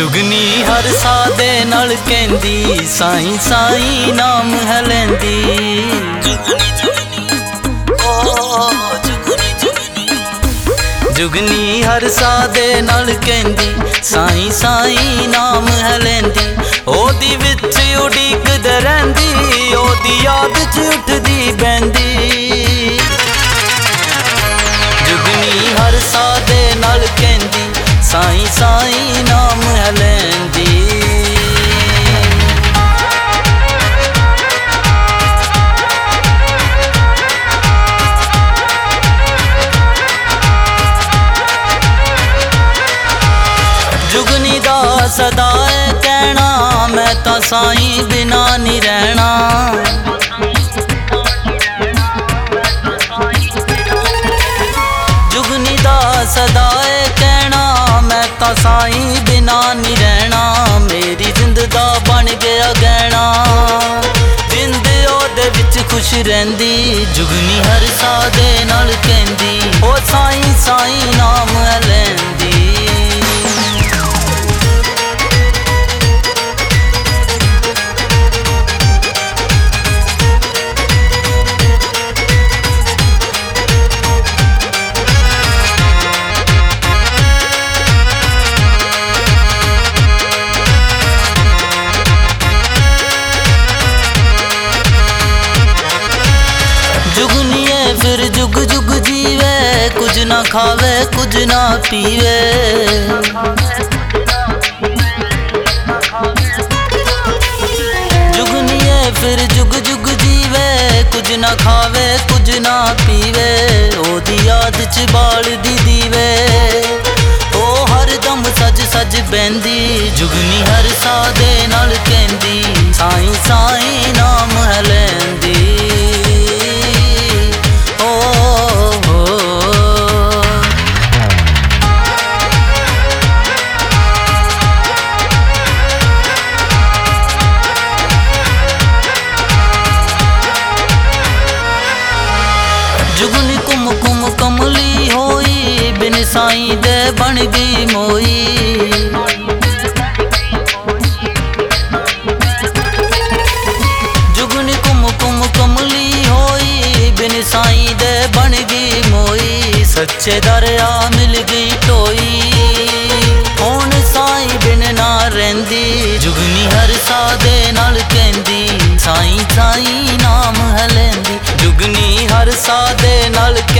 जुगनी हर सादे नाल कहंदी साईं साईं नाम है लैंदी। जुगनी हर सादे नाल कहंदी साईं साईं नाम है लैंदी। ओदी विच उड़ीकदे रहिंदी ओदी याद च उठदी बहंदी। जुगनी हर सादे नाल कहंदी साईं साईं नाम है लैंदी। जुगनी दा सदा है कहना मैं तां साईं बिना नहीं रहना। जुगनी दा सदा है कहना मैं तां साईं बिना नहीं रहना। मेरी जिंद दा बन गया गहना जिंद ओदे विच खुश रहिंदी। जुगनी हर सादे नाल कहंदी ओ साईं साईं नाम है लैंदी। जुगनीए फिर जुग जुग जीवे कुछ ना खावे कुछ ना पीवे। जुगनीए फिर जुग जुग जीवे कुछ ना खावे कुछ ना पीवे। ओदी याद च बाल दी दीवे ओ हर दम सज सज बहंदी। जुगनी हर सादे नाल कहंदी साईं साईं नाम है लैंदी। जुगनी कुम कुम कमली होई बिन साईं दे बन गई मोई। जुगनी कुम कुम कमली होई बिन साईं दे बन गई मोई। सच्चे दरिया मिल गई टोई हुण साईं बिन ना रहिंदी। जुगनी हर सादे नाल कहंदी साईं साईं नाम है लैंदी। जुगनी हर सादे नाल